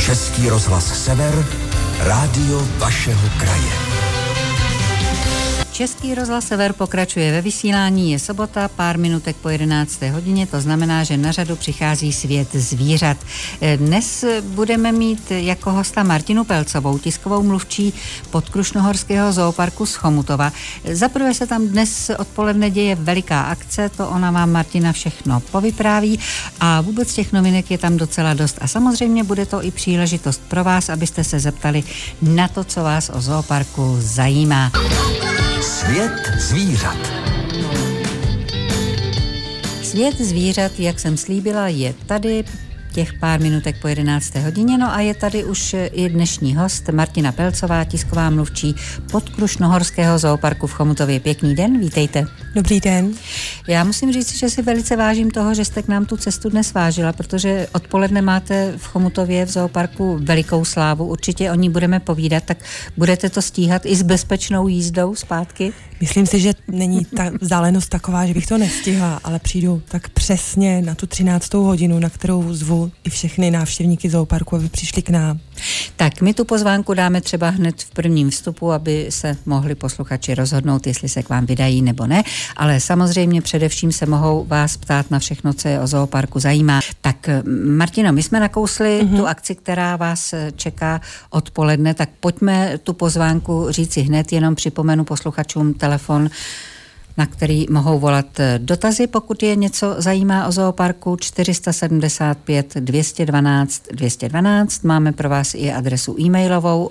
Český rozhlas Sever, rádio vašeho kraje. Český rozhlas Sever pokračuje ve vysílání, je sobota, pár minutek po 11. hodině, to znamená, že na řadu přichází Svět zvířat. Dnes budeme mít jako hosta Martinu Pelcovou, tiskovou mluvčí Podkrušnohorského zooparku z Chomutova. Zaprvé se tam dnes odpoledne děje veliká akce, to ona vám Martina všechno povypráví a vůbec těch novinek je tam docela dost. A samozřejmě bude to i příležitost pro vás, abyste se zeptali na to, co vás o zooparku zajímá. Svět zvířat. Svět zvířat, jak jsem slíbila, je tady těch pár minutek po 11. hodině, no a je tady už i dnešní host Martina Pelcová, tisková mluvčí Podkrušnohorského zooparku v Chomutově. Pěkný den, vítejte. Dobrý den. Já musím říct, že si velice vážím toho, že jste k nám tu cestu dnes vážila, protože odpoledne máte v Chomutově v zooparku velikou slávu, určitě o ní budeme povídat, tak budete to stíhat i s bezpečnou jízdou zpátky? Myslím si, že není ta vzdálenost taková, že bych to nestihla, ale přijdu tak přesně na tu 13. hodinu, na kterou zvu i všechny návštěvníky zooparku, aby přišli k nám. Tak my tu pozvánku dáme třeba hned v prvním vstupu, aby se mohli posluchači rozhodnout, jestli se k vám vydají nebo ne, ale samozřejmě především se mohou vás ptát na všechno, co je o zooparku zajímá. Tak Martino, my jsme nakousli tu akci, která vás čeká odpoledne, tak pojďme tu pozvánku říci hned, jenom připomenu posluchačům telefon, na který mohou volat dotazy, pokud je něco zajímá o zooparku, 475 212 212. Máme pro vás i adresu e-mailovou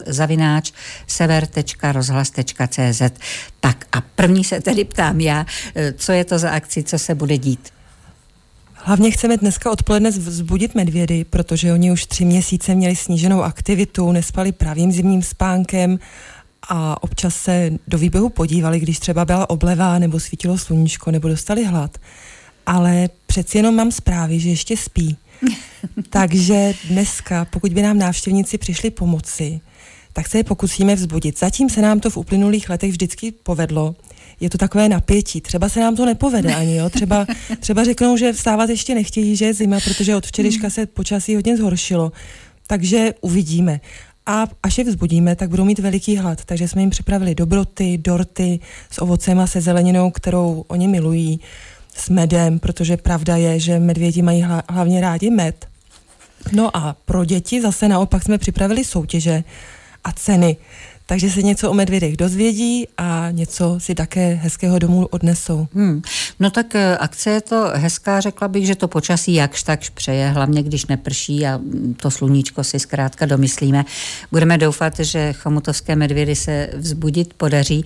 host@sever.rozhlas.cz. Tak a první se tedy ptám já, co je to za akci, co se bude dít? Hlavně chceme dneska odpoledne vzbudit medvědy, protože oni už 3 měsíce měli sníženou aktivitu, nespali pravým zimním spánkem a občas se do výběhu podívali, když třeba byla obleva nebo svítilo sluníčko nebo dostali hlad. Ale přeci jenom mám zprávy, že ještě spí. Takže dneska, pokud by nám návštěvníci přišli pomoci, tak se je pokusíme vzbudit. Zatím se nám to v uplynulých letech vždycky povedlo. Je to takové napětí. Třeba se nám to nepovede ani, jo. Třeba řeknou, že vstávat ještě nechtějí, že je zima, protože od včerejška se počasí hodně zhoršilo. Takže uvidíme. A až je vzbudíme, tak budou mít veliký hlad. Takže jsme jim připravili dobroty, dorty s ovocem a se zeleninou, kterou oni milují, s medem, protože pravda je, že medvědi mají hlavně rádi med. No a pro děti zase naopak jsme připravili soutěže a ceny. Takže se něco o medvědech dozvědí a něco si také hezkého domů odnesou. No tak akce je to hezká, řekla bych, že to počasí jakž takž přeje, hlavně když neprší a to sluníčko si zkrátka domyslíme. Budeme doufat, že chomutovské medvědy se vzbudit podaří.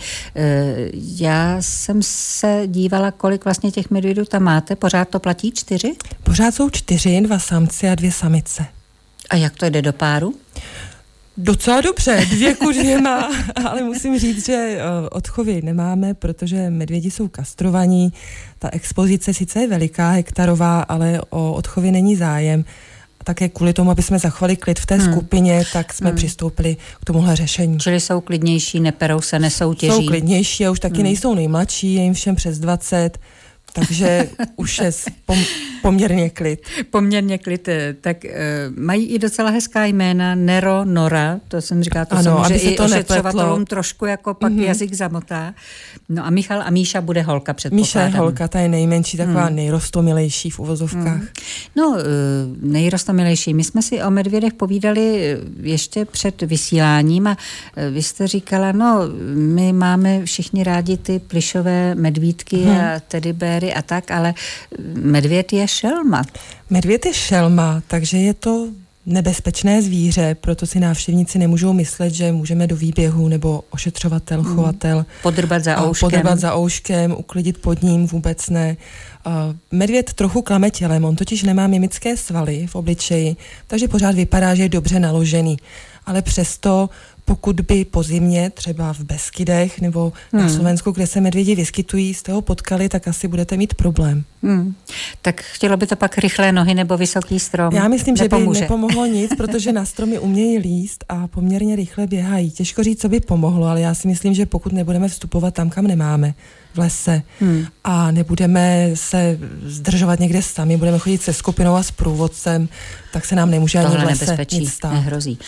Já jsem se dívala, kolik vlastně těch medvědů tam máte. Pořád to platí 4? Pořád jsou 4, 2 samci a 2 samice. A jak to jde do páru? Docela dobře, 2 ku 2, ale musím říct, že odchovy nemáme, protože medvědi jsou kastrovaní. Ta expozice sice je veliká, hektarová, ale o odchovy není zájem. A také kvůli tomu, aby jsme zachovali klid v té skupině, tak jsme přistoupili k tomuhle řešení. Čili jsou klidnější, neperou se, nesoutěží. Jsou klidnější a už taky nejsou nejmladší, je jim všem přes 20, takže už je poměrně klid. Poměrně klid, tak mají i docela hezká jména, Nero, Nora, to jsem říkala, to se může i ošetřovatelům trošku jako pak jazyk zamotá. No a Michal a Míša bude holka, předpokládám. Míša je holka, ta je nejmenší, taková nejrostomilejší v uvozovkách. No, nejrostomilejší. My jsme si o medvědech povídali ještě před vysíláním a vy jste říkala, no, my máme všichni rádi ty plyšové medvídky a teddybéry a tak, ale medvěd je šelma. Medvěd je šelma, takže je to nebezpečné zvíře, proto si návštěvníci nemůžou myslet, že můžeme do výběhu nebo ošetřovatel, chovatel podrbat za ouškem, uklidit pod ním, vůbec ne. Medvěd trochu klame tělem, on totiž nemá mimické svaly v obličeji, takže pořád vypadá, že je dobře naložený. Ale přesto pokud by po zimě, třeba v Beskydech nebo na Slovensku, kde se medvědi vyskytují, jste ho potkali, tak asi budete mít problém. Tak chtělo by to pak rychlé nohy nebo vysoký strom? Já myslím, že by nepomohlo nic, protože na stromy umějí líst a poměrně rychle běhají. Těžko říct, co by pomohlo, ale já si myslím, že pokud nebudeme vstupovat tam, kam nemáme, v lese a nebudeme se zdržovat někde sami, budeme chodit se skupinou a s průvodcem, tak se nám nemůže ani v lese nic stát. Nehrozí.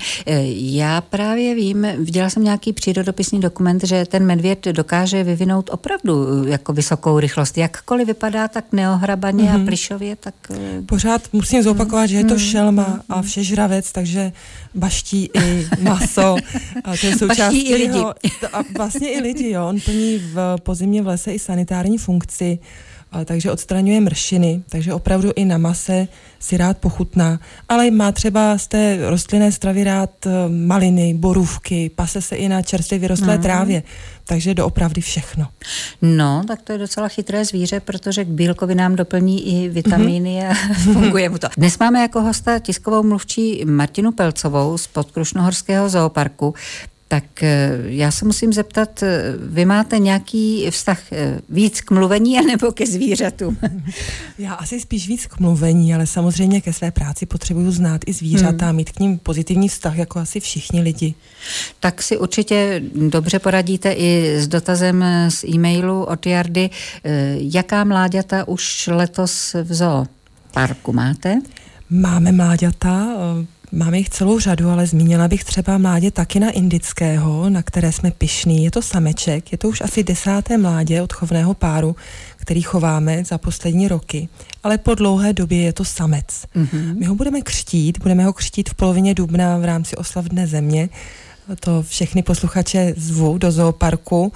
Já právě vím, viděla jsem nějaký přírodopisný dokument, že ten medvěd dokáže vyvinout opravdu jako vysokou rychlost. Jakkoliv vypadá tak neohrabaně a plišově, tak... Pořád musím zopakovat, že je to šelma a všežravec, takže baští i maso. A to je baští i lidi. A vlastně i lidi, jo. On plní v pozimě v lese i sanitární funkci, takže odstraňuje mršiny, takže opravdu i na mase si rád pochutná, ale má třeba z té rostlinné stravy rád maliny, borůvky, pase se i na čerstvě vyrostlé trávě, takže doopravdy všechno. No, tak to je docela chytré zvíře, protože k bílkovinám doplní i vitamíny a funguje mu to. Dnes máme jako hosta tiskovou mluvčí Martinu Pelcovou z Podkrušnohorského zooparku. Tak já se musím zeptat, vy máte nějaký vztah víc k mluvení anebo ke zvířatům? Já asi spíš víc k mluvení, ale samozřejmě ke své práci potřebuju znát i zvířata a mít k nim pozitivní vztah, jako asi všichni lidi. Tak si určitě dobře poradíte i s dotazem z e-mailu od Jardy. Jaká mláďata už letos v zooparku máte? Máme mláďata, máme jich celou řadu, ale zmínila bych třeba mládě Takina indického, na které jsme pyšní. Je to sameček, je to už asi 10. mládě od chovného páru, který chováme za poslední roky, ale po dlouhé době je to samec. My ho budeme ho křtít v polovině dubna v rámci oslav Dne země. To všechny posluchače zvu do zooparku.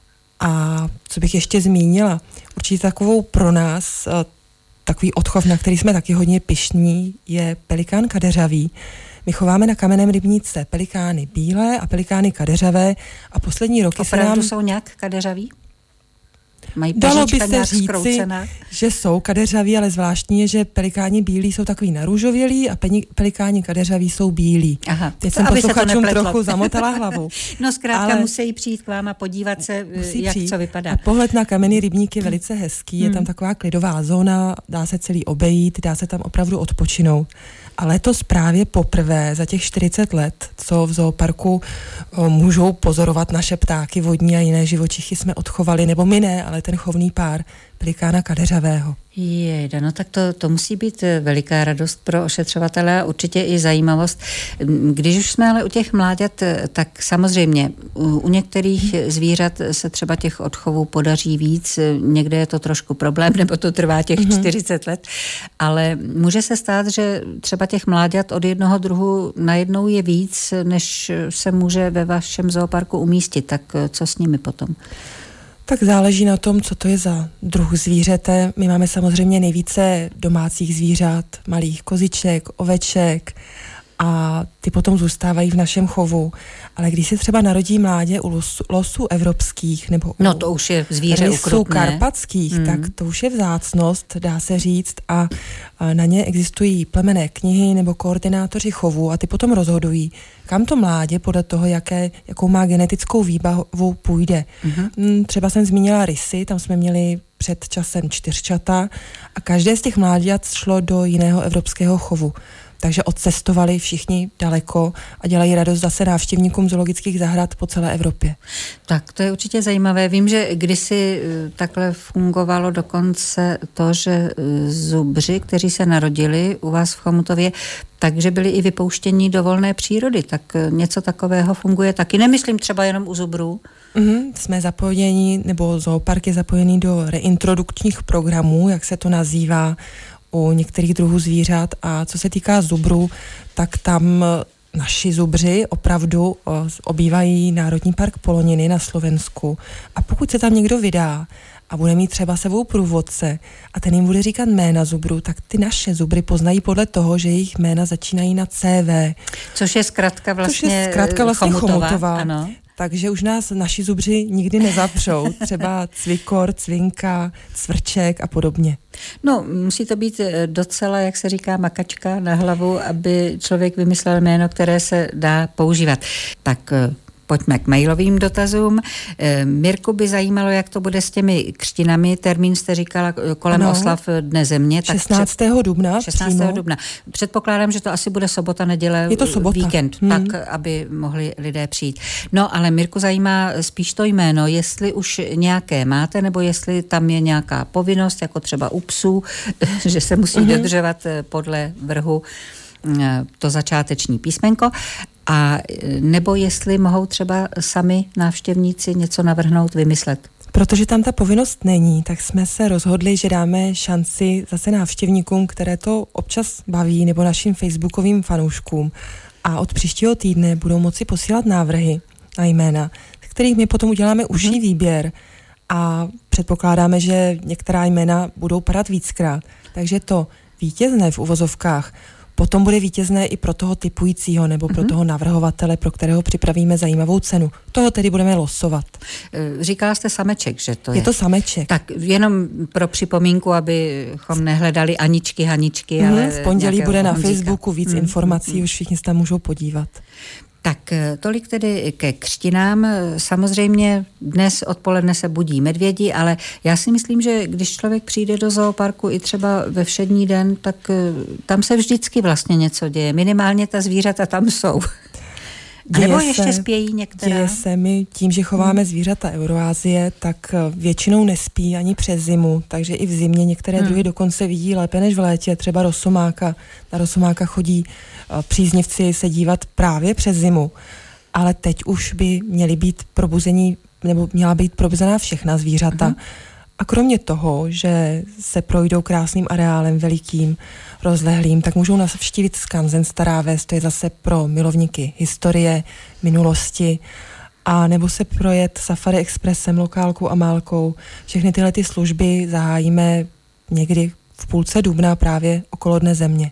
A co bych ještě zmínila, určitě takovou pro nás takový odchov, na který jsme taky hodně pyšní, je pelikán kadeřavý. My chováme na Kamenném rybníce pelikány bílé a pelikány kadeřavé a poslední roky opravdu jsou nějak kadeřaví? Mají dalo by se říci, že jsou kadeřaví, ale zvláštní je, že pelikáni bílí jsou takový narůžovělí a pelikáni kadeřaví jsou bílí. Aha, teď jsem posluchačům trochu zamotala hlavu. No zkrátka musí přijít k vám a podívat se, jak co vypadá. A pohled na Kamenný rybník je velice hezký, je tam taková klidová zóna, dá se celý obejít, dá se tam opravdu odpočinout. A letos právě poprvé za těch 40 let, co v zooparku můžou pozorovat naše ptáky vodní a jiné živočichy, jsme odchovali, nebo my ne, ale ten chovný pár pelikána kadeřavého. Jejda, no tak to musí být veliká radost pro ošetřovatele a určitě i zajímavost. Když už jsme ale u těch mláďat, tak samozřejmě u některých zvířat se třeba těch odchovů podaří víc, někde je to trošku problém, nebo to trvá těch 40 let, ale může se stát, že třeba těch mláďat od jednoho druhu najednou je víc, než se může ve vašem zooparku umístit, tak co s nimi potom? Tak záleží na tom, co to je za druh zvířete. My máme samozřejmě nejvíce domácích zvířat, malých koziček, oveček a ty potom zůstávají v našem chovu. Ale když se třeba narodí mládě u losů evropských nebo no to už je zvíře ukrutné. Karpatských, tak to už je vzácnost, dá se říct, a na ně existují plemenné knihy nebo koordinátoři chovu a ty potom rozhodují, kam to mládě podle toho, jakou má genetickou výbavu, půjde. Třeba jsem zmínila rysy, tam jsme měli před časem 4 a každé z těch mláďat šlo do jiného evropského chovu. Takže odcestovali všichni daleko a dělají radost zase návštěvníkům zoologických zahrad po celé Evropě. Tak to je určitě zajímavé. Vím, že kdysi takhle fungovalo dokonce to, že zubři, kteří se narodili u vás v Chomutově, takže byli i vypouštěni do volné přírody. Tak něco takového funguje taky. Nemyslím třeba jenom u zubrů. Jsme zapojeni, nebo zoopark je zapojený do reintrodukčních programů, jak se to nazývá, u některých druhů zvířat, a co se týká zubrů, tak tam naši zubři opravdu obývají Národní park Poloniny na Slovensku a pokud se tam někdo vydá a bude mít třeba sebou průvodce a ten jim bude říkat jména zubrů, tak ty naše zubry poznají podle toho, že jejich jména začínají na CV. Což je zkratka vlastně Chomutová. Ano. takže už nás naši zubři nikdy nezapřou. Třeba cvikor, cvinka, cvrček a podobně. No, musí to být docela, jak se říká, makačka na hlavu, aby člověk vymyslel jméno, které se dá používat. Tak pojďme k mailovým dotazům. Mirku by zajímalo, jak to bude s těmi křtinami. Termín jste říkala kolem oslav Dne země. 16. dubna. 16. dubna. Předpokládám, že to asi bude sobota, neděle, je to sobota. Víkend, tak, aby mohli lidé přijít. No, ale Mirku zajímá spíš to jméno, jestli už nějaké máte, nebo jestli tam je nějaká povinnost, jako třeba u psů, že se musí dodržovat podle vrhu to začáteční písmenko, a nebo jestli mohou třeba sami návštěvníci něco navrhnout, vymyslet. Protože tam ta povinnost není, tak jsme se rozhodli, že dáme šanci zase návštěvníkům, které to občas baví, nebo našim facebookovým fanouškům. A od příštího týdne budou moci posílat návrhy na jména, z kterých my potom uděláme užší výběr a předpokládáme, že některá jména budou padat víckrát. Takže to vítězné v uvozovkách potom bude vítězné i pro toho typujícího nebo pro toho navrhovatele, pro kterého připravíme zajímavou cenu. Toho tedy budeme losovat. Říkala jste sameček, že to je? Je to sameček. Tak jenom pro připomínku, abychom nehledali Aničky, Haničky, ale v pondělí bude na Honzíka. Facebooku víc informací, už všichni se tam můžou podívat. Tak tolik tedy ke křtinám. Samozřejmě dnes odpoledne se budí medvědi, ale já si myslím, že když člověk přijde do zooparku i třeba ve všední den, tak tam se vždycky vlastně něco děje. Minimálně ta zvířata tam jsou. A nebo ještě spějí některá? Děje se, my tím, že chováme zvířata Euroasie, tak většinou nespí ani přes zimu, takže i v zimě některé druhy dokonce vidí lépe než v létě, třeba rosomáka. Na rosomáka chodí příznivci se dívat právě přes zimu, ale teď už by měly být probuzení, nebo měla být probuzená všechna zvířata. A kromě toho, že se projdou krásným areálem velikým, rozlehlým, tak můžou navštívit skanzen Stará Ves, to je zase pro milovníky historie, minulosti, a nebo se projet Safari Expressem, lokálkou a málkou. Všechny tyhle ty služby zahájíme někdy v půlce dubna právě okolo Dne země.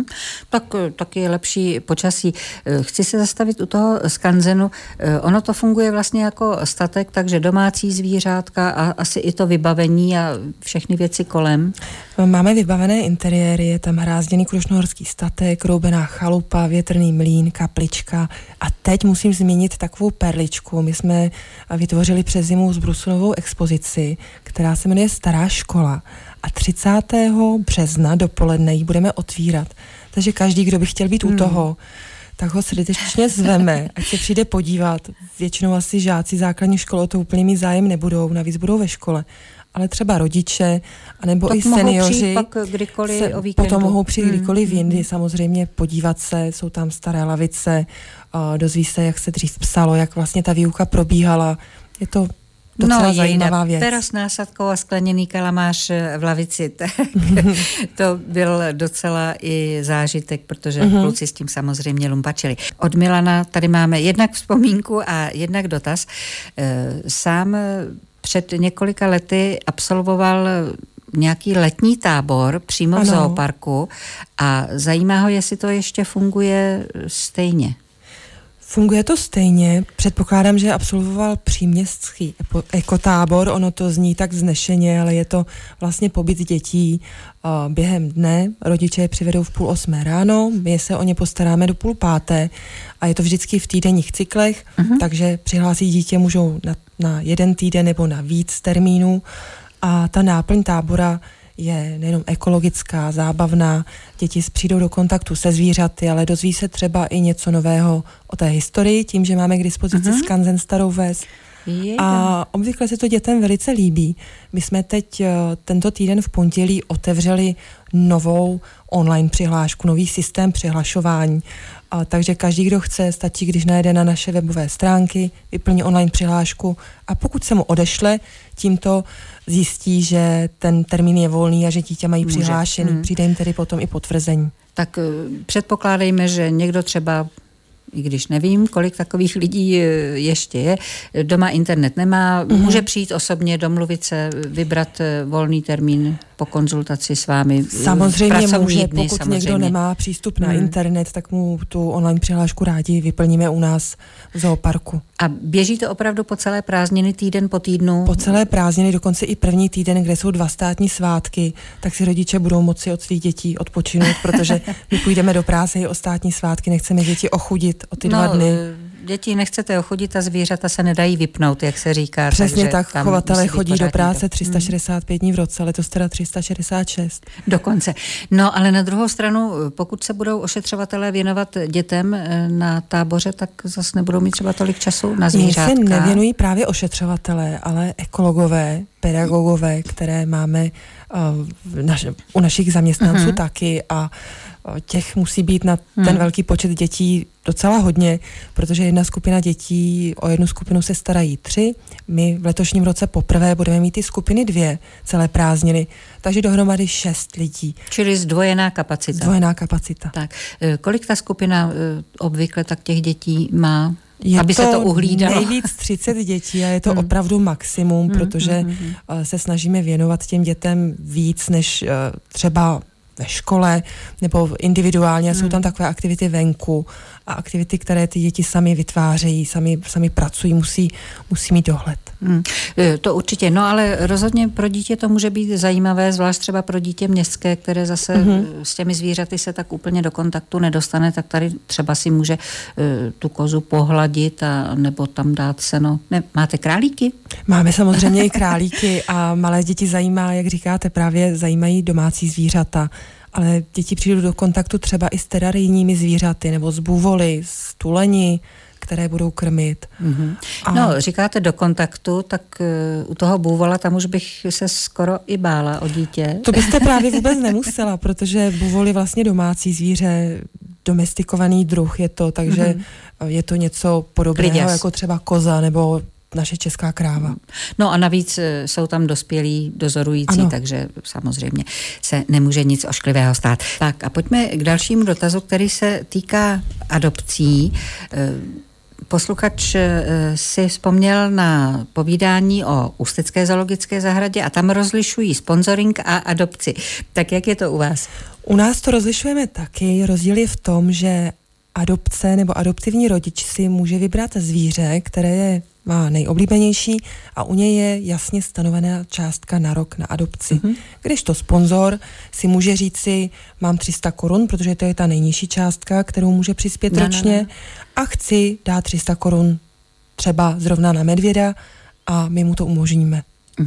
Tak je lepší počasí. Chci se zastavit u toho skanzenu. Ono to funguje vlastně jako statek, takže domácí zvířátka a asi i to vybavení a všechny věci kolem. Máme vybavené interiéry, je tam hrázděný krušnohorský statek, roubená chalupa, větrný mlýn, kaplička. A teď musím zmínit takovou perličku. My jsme vytvořili přes zimu zbrusunovou expozici, která se jmenuje Stará škola. A 30. března dopoledne ji budeme otvírat. Takže každý, kdo by chtěl být u toho, tak ho srdečně zveme, ať se přijde podívat. Většinou asi žáci základní školy o to úplně mít zájem nebudou, navíc budou ve škole. Ale třeba rodiče, anebo tak i seniori pak kdykoliv o víkendu. Potom mohou přijít kdykoliv jindy, samozřejmě podívat se, jsou tam staré lavice, dozví se, jak se dřív psalo, jak vlastně ta výuka probíhala. Je to docela zajímavá věc. Pero s násadkou a skleněný kalamář v lavici, tak to byl docela i zážitek, protože kluci s tím samozřejmě lumpačili. Od Milana tady máme jednak vzpomínku a jednak dotaz. Sám před několika lety absolvoval nějaký letní tábor přímo v zooparku a zajímá ho, jestli to ještě funguje stejně. Funguje to stejně. Předpokládám, že absolvoval příměstský ekotábor. Ono to zní tak vznešeně, ale je to vlastně pobyt dětí během dne. Rodiče je přivedou v 7:30 ráno, my se o ně postaráme do 4:30 a je to vždycky v týdenních cyklech, takže přihlásit dítě můžou na jeden týden nebo na víc termínů a ta náplň tábora je nejenom ekologická, zábavná, děti přijdou do kontaktu se zvířaty, ale dozví se třeba i něco nového o té historii, tím, že máme k dispozici skanzen Starou Ves. A obvykle se to dětem velice líbí. My jsme teď tento týden v pondělí otevřeli novou online přihlášku, nový systém přihlašování. Takže každý, kdo chce, stačí, když najde na naše webové stránky, vyplní online přihlášku a pokud se mu odešle, tímto zjistí, že ten termín je volný a že dítě mají přihlášený. Přijde jim tedy potom i potvrzení. Tak předpokládejme, že někdo třeba, i když nevím, kolik takových lidí ještě je, doma internet nemá, může přijít osobně, domluvit se, vybrat volný termín. po konzultaci s vámi. Samozřejmě může, pokud samozřejmě. někdo nemá přístup na internet, tak mu tu online přihlášku rádi vyplníme u nás v zooparku. A běží to opravdu po celé prázdniny, týden po týdnu? Po celé prázdniny, dokonce i první týden, kde jsou 2 státní svátky, tak si rodiče budou moci od svých dětí odpočinout, protože my půjdeme do práce i o státní svátky, nechceme děti ochudit o ty 2 dny. Děti nechcete ochudit a zvířata se nedají vypnout, jak se říká. Přesně tak, chovatelé chodí do práce 365 dní v roce, letos teda 366. Dokonce. No, ale na druhou stranu, pokud se budou ošetřovatelé věnovat dětem na táboře, tak zase nebudou mít třeba tolik času na zvířátka. Mně se nevěnují právě ošetřovatelé, ale ekologové, pedagogové, které máme u našich zaměstnanců taky a těch musí být na ten velký počet dětí docela hodně, protože jedna skupina dětí, o jednu skupinu se starají 3, my v letošním roce poprvé budeme mít ty skupiny 2 celé prázdniny, takže dohromady 6 lidí. Čili zdvojená kapacita. Zdvojená kapacita. Tak, kolik ta skupina obvykle tak těch dětí má? Aby se to uhlídalo. Nejvíc 30 dětí a je to opravdu maximum, protože se snažíme věnovat těm dětem víc než třeba ve škole nebo individuálně. Jsou tam takové aktivity venku a aktivity, které ty děti sami vytvářejí, sami pracují, musí mít dohled. To určitě, no ale rozhodně pro dítě to může být zajímavé, zvlášť třeba pro dítě městské, které zase s těmi zvířaty se tak úplně do kontaktu nedostane, tak tady třeba si může tu kozu pohladit a nebo tam dát seno. Ne, máte králíky? Máme samozřejmě i králíky a malé děti zajímá, jak říkáte, právě zajímají domácí zvířata. Ale děti přijdou do kontaktu třeba i s terarijními zvířaty nebo s bůvoly, s tuleni, které budou krmit. No, říkáte do kontaktu, tak u toho bůvola tam už bych se skoro i bála o dítě. To byste právě vůbec nemusela, protože bůvol je vlastně domácí zvíře, domestikovaný druh je to, takže je to něco podobného jako třeba koza nebo naše česká kráva. No a navíc jsou tam dospělí dozorující, takže samozřejmě se nemůže nic ošklivého stát. Tak a pojďme k dalšímu dotazu, který se týká adopcí. Posluchač si vzpomněl na povídání o Ústecké zoologické zahradě a tam rozlišují sponzoring a adopci. Tak jak je to u vás? U nás to rozlišujeme taky. Rozdíl je v tom, že adopce nebo adoptivní rodič si může vybrat zvíře, které má nejoblíbenější a u něj je jasně stanovená částka na rok na adopci. Když to sponzor si může říci, mám 300 korun, protože to je ta nejnižší částka, kterou může přispět ročně a chci dát 300 korun třeba zrovna na medvěda a my mu to umožníme.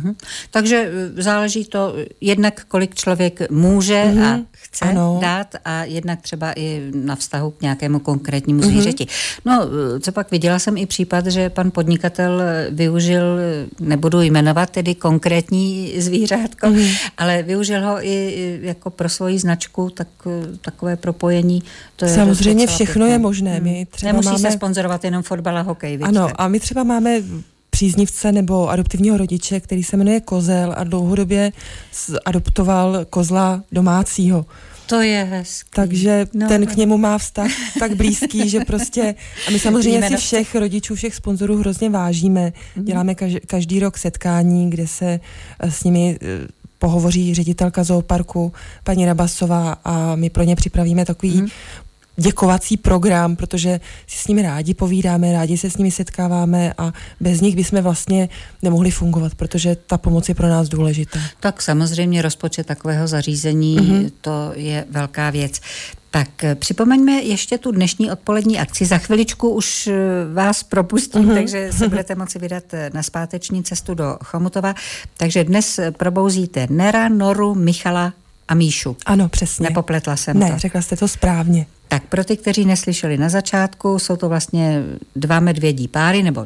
Takže záleží to jednak, kolik člověk může a chce dát a jednak třeba i na vztahu k nějakému konkrétnímu zvířeti. No, co pak viděla jsem i případ, že pan podnikatel využil, nebudu jmenovat tedy konkrétní zvířátko, ale využil ho i jako pro svoji značku, tak takové propojení. To je samozřejmě všechno je možné. My třeba nemusí se sponzorovat jenom fotbal a hokej. Víte? Ano, a my třeba máme příznivce nebo adoptivního rodiče, který se jmenuje Kozel a dlouhodobě adoptoval kozla domácího. To je hezký. Takže ten k němu má vztah tak blízký, že prostě, a my samozřejmě si všech rodičů, všech sponzorů hrozně vážíme. Děláme každý rok setkání, kde se s nimi pohovoří ředitelka zooparku, paní Rabasová a my pro ně připravíme takový děkovací program, protože si s nimi rádi povídáme, rádi se s nimi setkáváme a bez nich bychom vlastně nemohli fungovat, protože ta pomoc je pro nás důležitá. Tak samozřejmě rozpočet takového zařízení, to je velká věc. Tak připomeňme ještě tu dnešní odpolední akci. Za chviličku už vás propustím, takže se budete moci vydat na zpáteční cestu do Chomutova. Takže dnes probouzíte Nera, Noru, Michala a Míšu. Ano, přesně. Nepopletla jsem to. Ne, řekla jste to správně. Tak pro ty, kteří neslyšeli na začátku, jsou to vlastně 2 medvědí páry, nebo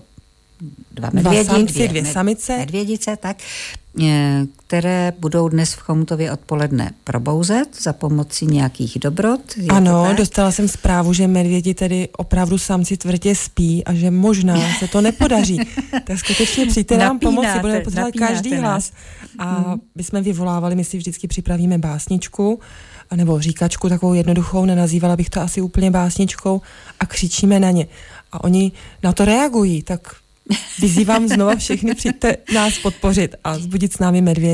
2 medvědi, samci, 2 samice. Medvědice, tak, které budou dnes v Chomutově odpoledne probouzet za pomocí nějakých dobrot. Ano, dostala jsem zprávu, že medvědi tedy opravdu samci tvrdě spí a že možná se to nepodaří. Tak skutečně přijďte nám pomoci, budeme potřebovat každý hlas. A my jsme vyvolávali, my si vždycky připravíme básničku, nebo říkačku takovou jednoduchou, nenazývala bych to asi úplně básničkou, a křičíme na ně. A oni na to reagují, tak vyzývám znova všechny, přijďte nás podpořit a vzbudit s námi medvědy.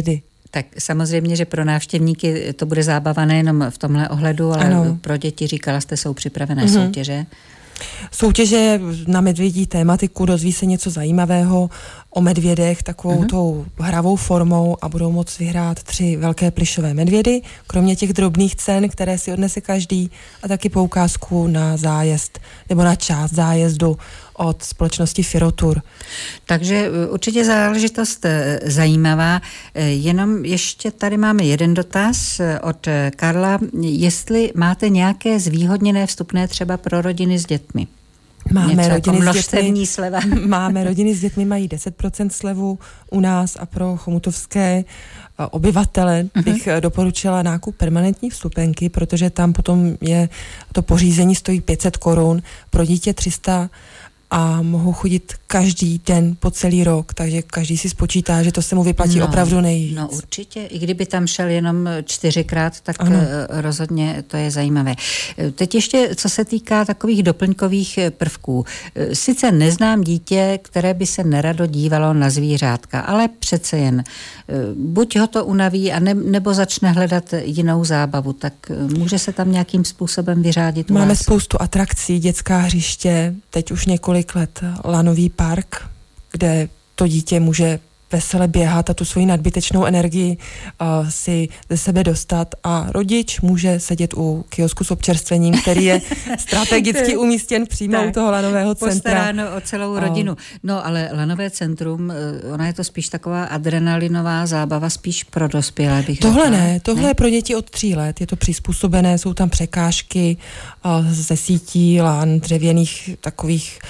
Tak samozřejmě, že pro návštěvníky to bude zábava nejenom v tomhle ohledu, ale ano. Pro děti, říkala jste, jsou připravené soutěže. Soutěže na medvědí tématiku, dozví se něco zajímavého o medvědech takovou tou hravou formou a budou moct vyhrát 3 velké plyšové medvědy, kromě těch drobných cen, které si odnese každý, a taky poukázku na zájezd nebo na část zájezdu od společnosti Firotur. Takže určitě záležitost zajímavá. Jenom ještě tady máme jeden dotaz od Karla. Jestli máte nějaké zvýhodněné vstupné třeba pro rodiny s dětmi? Máme rodiny s dětmi. Sleva. Máme rodiny s dětmi, mají 10% slevu u nás a pro chomutovské obyvatele bych doporučila nákup permanentní vstupenky, protože tam potom je to pořízení stojí 500 korun, pro dítě 300 a mohou chodit každý den po celý rok, takže každý si spočítá, že to se mu vyplatí opravdu nejvíc. No určitě, i kdyby tam šel jenom 4krát, tak rozhodně to je zajímavé. Teď ještě, co se týká takových doplňkových prvků. Sice neznám dítě, které by se nerado dívalo na zvířátka, ale přece jen buď ho to unaví, nebo začne hledat jinou zábavu, tak může se tam nějakým způsobem vyřádit. Máme spoustu atrakcí, dětská hřiště, teď už několik let lanový park, kde to dítě může vesele běhat a tu svoji nadbytečnou energii si ze sebe dostat a rodič může sedět u kiosku s občerstvením, který je strategicky umístěn přímo u toho lanového centra. Postaráno o celou rodinu. No ale lanové centrum, ona je to spíš taková adrenalinová zábava, spíš pro dospělé bych Tohle řekla. Tohle je pro děti od 3 let, je to přizpůsobené, jsou tam překážky ze sítí, lán, dřevěných takových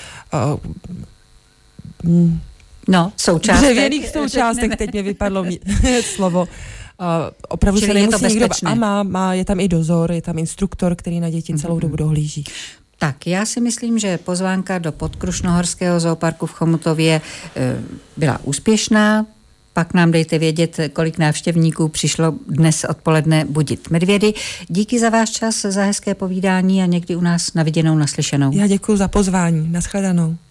součástek. Dřevěných součástek, teď mě vypadlo slovo. Opravdu čili se nemusí je to nikdo... bezpečné. Je tam i dozor, je tam instruktor, který na děti celou dobu dohlíží. Tak, já si myslím, že pozvánka do Podkrušnohorského zooparku v Chomutově byla úspěšná. Pak nám dejte vědět, kolik návštěvníků přišlo dnes odpoledne budit medvědy. Díky za váš čas, za hezké povídání a někdy u nás na viděnou, naslyšenou. Já děkuji za pozvání. Nashledanou.